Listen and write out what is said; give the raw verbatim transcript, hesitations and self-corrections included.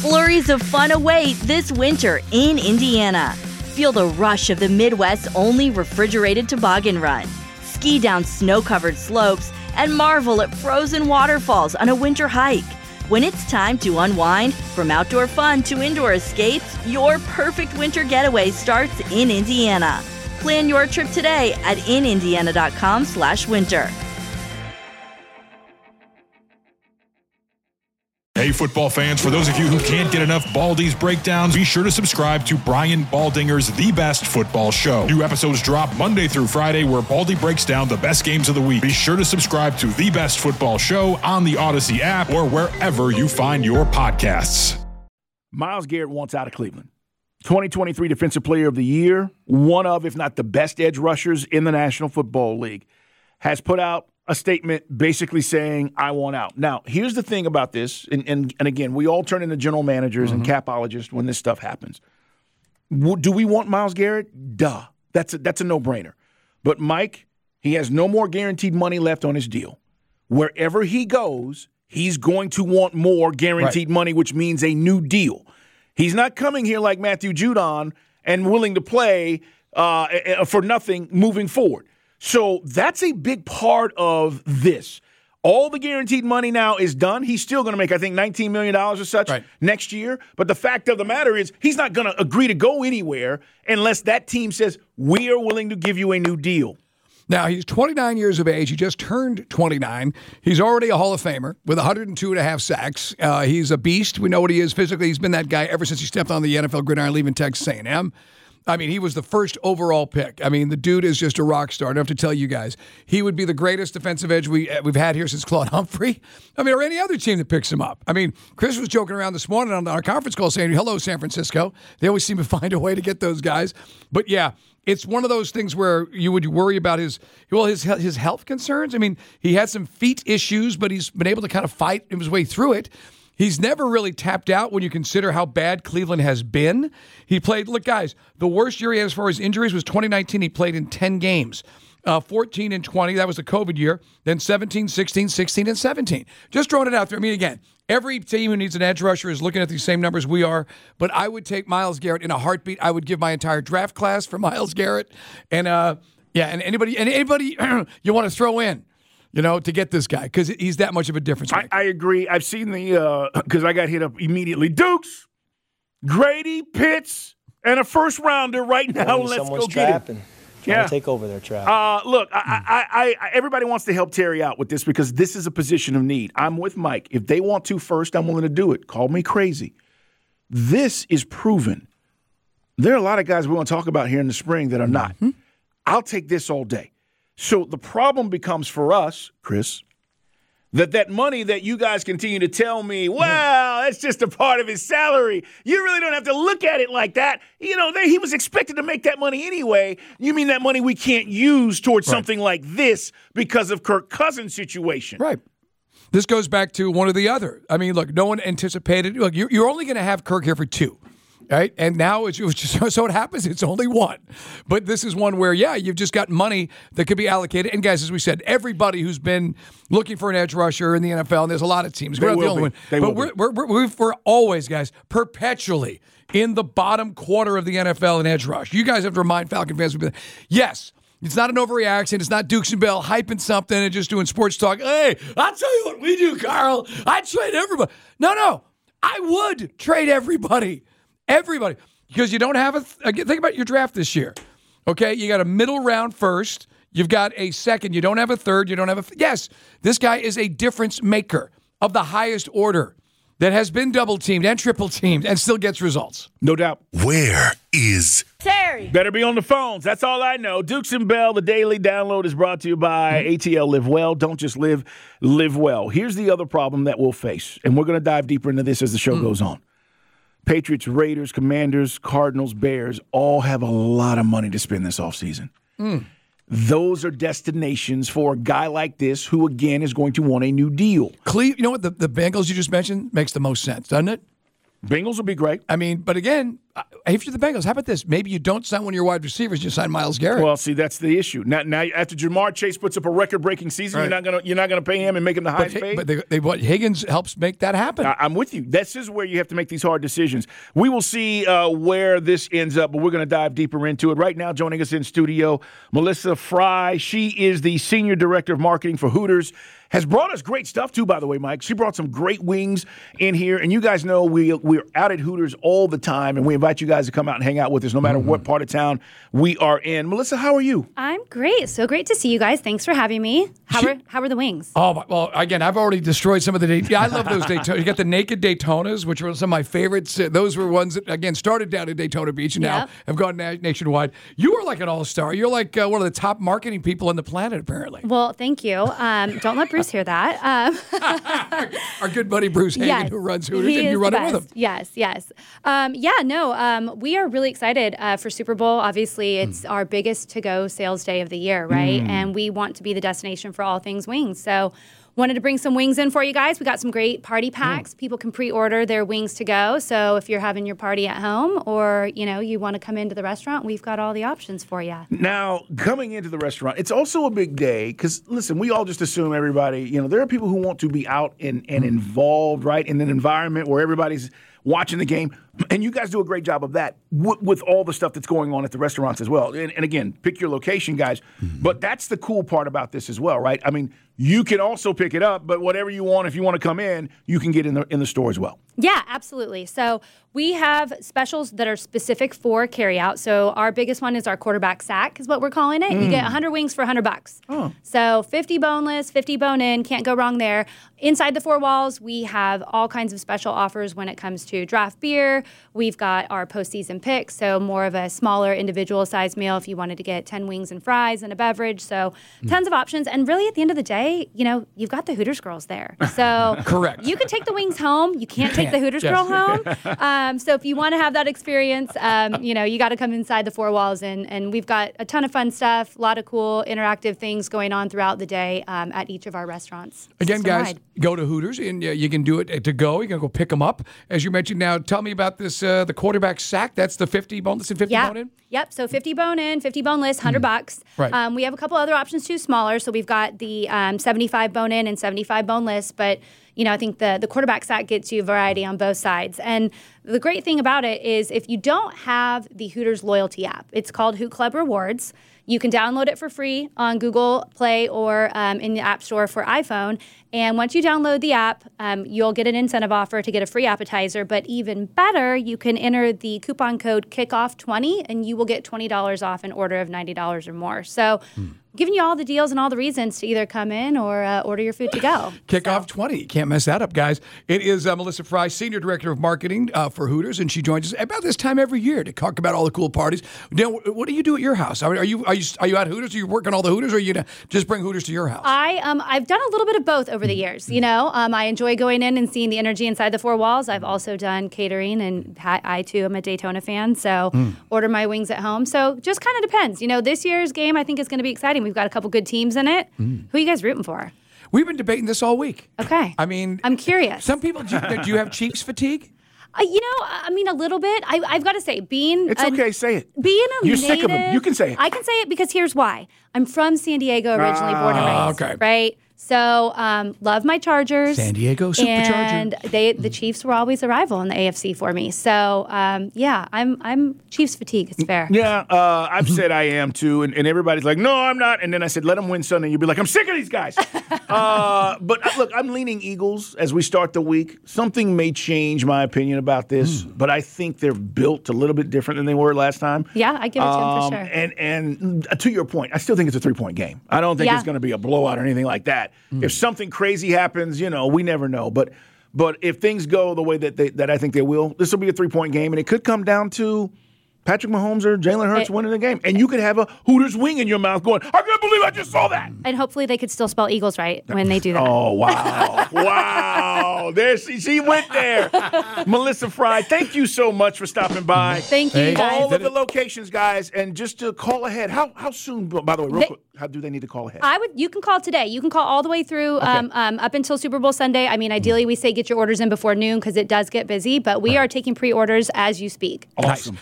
Flurries of fun await this winter in Indiana. Feel the rush of the Midwest's only refrigerated toboggan run. Ski down snow-covered slopes and marvel at frozen waterfalls on a winter hike. When it's time to unwind, from outdoor fun to indoor escapes, your perfect winter getaway starts in Indiana. Plan your trip today at in indiana dot com slash winter. Hey, football fans, for those of you who can't get enough Baldy's breakdowns, be sure to subscribe to Brian Baldinger's The Best Football Show. New episodes drop Monday through Friday where Baldy breaks down the best games of the week. Be sure to subscribe to The Best Football Show on the Odyssey app or wherever you find your podcasts. Myles Garrett wants out of Cleveland. twenty twenty-three Defensive Player of the Year, one of, if not the best edge rushers in the National Football League, has put out a statement basically saying, I want out. Now, here's the thing about this, and, and, and again, we all turn into general managers mm-hmm. and capologists when this stuff happens. Do we want Myles Garrett? Duh. That's a, that's a no-brainer. But Mike, he has no more guaranteed money left on his deal. Wherever he goes, he's going to want more guaranteed right. money, which means a new deal. He's not coming here like Matthew Judon and willing to play uh, for nothing moving forward. So that's a big part of this. All the guaranteed money now is done. He's still going to make, I think, nineteen million dollars or such right. next year. But the fact of the matter is he's not going to agree to go anywhere unless that team says, we are willing to give you a new deal. Now, he's twenty-nine years of age. He just turned twenty-nine. He's already a Hall of Famer with one hundred two and a half sacks. Uh, he's a beast. We know what he is physically. He's been that guy ever since he stepped on the N F L gridiron leaving Texas A and M. I mean, he was the first overall pick. I mean, the dude is just a rock star. I don't have to tell you guys. He would be the greatest defensive edge we, we've had here since Claude Humphrey. I mean, or any other team that picks him up. I mean, Chris was joking around this morning on our conference call saying, hello, San Francisco. They always seem to find a way to get those guys. But, yeah, it's one of those things where you would worry about his, well, his his health concerns. I mean, he had some feet issues, but he's been able to kind of fight his way through it. He's never really tapped out when you consider how bad Cleveland has been. He played, look, guys, the worst year he had as far as injuries was twenty nineteen. He played in ten games, uh, fourteen and twenty. That was the COVID year. Then seventeen, sixteen, sixteen, and seventeen. Just throwing it out there. I mean, again, every team who needs an edge rusher is looking at these same numbers we are. But I would take Myles Garrett in a heartbeat. I would give my entire draft class for Myles Garrett. And, uh, yeah, and anybody, and anybody you want to throw in. You know, to get this guy, because he's that much of a difference maker. I, I agree. I've seen the, because uh, I got hit up immediately. Dukes, Grady, Pitts, and a first rounder right now. Well, let's go trapping, get him. Trying yeah. to take over their trap. Uh, look, I, I, I, everybody wants to help Terry out with this because this is a position of need. I'm with Mike. If they want to first, I'm willing to do it. Call me crazy. This is proven. There are a lot of guys we're going to talk about here in the spring that are not. Mm-hmm. I'll take this all day. So the problem becomes for us, Chris, that that money that you guys continue to tell me, well, that's just a part of his salary. You really don't have to look at it like that. You know, they, he was expected to make that money anyway. You mean that money we can't use towards right. something like this because of Kirk Cousins' situation? Right. This goes back to one or the other. I mean, look, no one anticipated. Look, you're, you're only going to have Kirk here for two. Right? And now it's just, so it happens, it's only one. But this is one where, yeah, you've just got money that could be allocated. And guys, as we said, everybody who's been looking for an edge rusher in the N F L, and there's a lot of teams. We're not the only one. But we're, we're, we're, we're always, guys, perpetually in the bottom quarter of the N F L in edge rush. You guys have to remind Falcon fans, yes, it's not an overreaction. It's not Dukes and Bell hyping something and just doing sports talk. Hey, I'll tell you what we do, Carl. I trade everybody. No, no. I would trade everybody. Everybody, because you don't have a th- – think about your draft this year, okay? You got a middle round first. You've got a second. You don't have a third. You don't have a – yes, this guy is a difference maker of the highest order that has been double-teamed and triple-teamed and still gets results. No doubt. Where is Terry? Better be on the phones. That's all I know. Dukes and Bell, the daily download is brought to you by A T L Live Well. Don't just live, live well. Here's the other problem that we'll face, and we're going to dive deeper into this as the show mm. goes on. Patriots, Raiders, Commanders, Cardinals, Bears all have a lot of money to spend this offseason. Mm. Those are destinations for a guy like this who, again, is going to want a new deal. Cle- you know what? The, the Bengals you just mentioned makes the most sense, doesn't it? Bengals would be great. I mean, but again, uh, if you're the Bengals, how about this? Maybe you don't sign one of your wide receivers, you sign Myles Garrett. Well, see, that's the issue. Now, now after Jamar Chase puts up a record-breaking season, Right. you're not gonna you're not gonna pay him and make him the highest but, paid. but they, they, what, Higgins helps make that happen. I, I'm with you. This is where you have to make these hard decisions. We will see uh, where this ends up, but we're going to dive deeper into it. Right now, joining us in studio, Melissa Fry. She is the Senior Director of Marketing for Hooters. Has brought us great stuff, too, by the way, Mike. She brought some great wings in here. And you guys know we, we're out at Hooters all the time, and we invite you guys to come out and hang out with us no matter mm-hmm. what part of town we are in. Melissa, how are you? I'm great. So great to see you guys. Thanks for having me. How She, are how are the wings? Oh, well, again, I've already destroyed some of the Daytonas. Yeah, I love those Daytonas. You got the naked Daytonas, which were some of my favorites. Uh, Those were ones that, again, started down in Daytona Beach and now Yep. have gone na- nationwide. You are like an all-star. You're like uh, one of the top marketing people on the planet, apparently. Well, thank you. Um, don't let Bruce hear that. Um, Our good buddy Bruce Hagen, yes, who runs Hooters, he and you is run the it with him. best. Yes, yes. Um, yeah, no, um, we are really excited uh, for Super Bowl. Obviously, it's mm. our biggest to-go sales day of the year, right? Mm. And we want to be the destination for all things wings. So wanted to bring some wings in for you guys. We got some great party packs. Mm. People can pre-order their wings to go. So if you're having your party at home or, you know, you want to come into the restaurant, we've got all the options for you. Now, coming into the restaurant, it's also a big day because, listen, we all just assume everybody, you know, there are people who want to be out and, and mm. involved, right, in an environment where everybody's watching the game. And you guys do a great job of that w- with all the stuff that's going on at the restaurants as well. And, and again, pick your location, guys. Mm-hmm. But that's the cool part about this as well, right? I mean, you can also pick it up, but whatever you want, if you want to come in, you can get in the in the store as well. Yeah, absolutely. So we have specials that are specific for carryout. So our biggest one is our quarterback sack is what we're calling it. Mm. You get one hundred wings for one hundred bucks. Oh. So fifty boneless, fifty bone-in, can't go wrong there. Inside the four walls, we have all kinds of special offers when it comes to draft beer. We've got our postseason picks, so more of a smaller individual size meal if you wanted to get ten wings and fries and a beverage. So mm. tons of options. And really, at the end of the day, you know, you've got the Hooters girls there. So correct. You can take the wings home. You can't take the Hooters yes. girl home. Um, so if you want to have that experience, um, you know, you got to come inside the four walls. And, and we've got a ton of fun stuff, a lot of cool interactive things going on throughout the day um, at each of our restaurants. Again, guys, go to Hooters, and uh, you can do it to go. You can go pick them up. As you mentioned, now tell me about this, uh, the quarterback sack. That's the fifty boneless and fifty yeah. bone-in? Yep, so fifty bone-in, fifty boneless, one hundred bucks. Right. Um, we have a couple other options too, smaller. So we've got the um, seventy-five bone-in and seventy-five boneless, but you know, I think the, the quarterback sack gets you variety on both sides. And the great thing about it is if you don't have the Hooters loyalty app, it's called Hoot Club Rewards. You can download it for free on Google Play or um, in the App Store for iPhone. And once you download the app, um, you'll get an incentive offer to get a free appetizer. But even better, you can enter the coupon code kickoff twenty, and you will get twenty dollars off an order of ninety dollars or more. So hmm. giving you all the deals and all the reasons to either come in or uh, order your food to go. Kickoff so. twenty. Can't mess that up, guys. It is uh, Melissa Fry, Senior Director of Marketing uh, for Hooters, and she joins us about this time every year to talk about all the cool parties. Now, what do you do at your house? Are you are you are you at Hooters? Are you working all the Hooters, or are you gonna just bring Hooters to your house? I um I've done a little bit of both over the years. You know, um, I enjoy going in and seeing the energy inside the four walls. I've also done catering, and I too am a Daytona fan, so mm. order my wings at home. So just kind of depends. You know, this year's game I think is going to be exciting. We've got a couple good teams in it. Mm. Who are you guys rooting for? We've been debating this all week. Okay. I mean, I'm curious. Some people, do you, do you have Chiefs fatigue? Uh, you know, I mean, a little bit. I, I've got to say, being it's a, okay. Say it. Being a You're native, sick of them. You can say it. I can say it because here's why. I'm from San Diego, originally uh, born and raised. Okay. Right. So, um, love my Chargers. San Diego Superchargers. And they, the Chiefs were always a rival in the A F C for me. So, um, yeah, I'm I'm Chiefs fatigue. It's fair. Yeah, uh, I've said I am too, and, and everybody's like, no, I'm not. And then I said, let them win Sunday. You'll be like, I'm sick of these guys. uh, but uh, look, I'm leaning Eagles as we start the week. Something may change my opinion about this, mm. but I think they're built a little bit different than they were last time. Yeah, I give it to um, them for sure. And and to your point, I still think it's a three-point game. I don't think yeah. it's going to be a blowout or anything like that. Mm. If something crazy happens, you know, we never know. But but if things go the way that they, that I think they will, this will be a three-point game, and it could come down to Patrick Mahomes or Jalen Hurts it, winning the game. And you could have a Hooters wing in your mouth going, I can't believe I just saw that. And hopefully they could still spell Eagles right when they do that. Oh, wow. Wow. There she, she went there. Melissa Fry, thank you so much for stopping by. Thank you, hey, guys. All of the locations, guys. And just to call ahead, how how soon, by the way, real they, quick, how do they need to call ahead? I would. You can call today. You can call all the way through okay. um, um, up until Super Bowl Sunday. I mean, ideally, we say get your orders in before noon because it does get busy, but we right. are taking pre-orders as you speak. Awesome. Nice.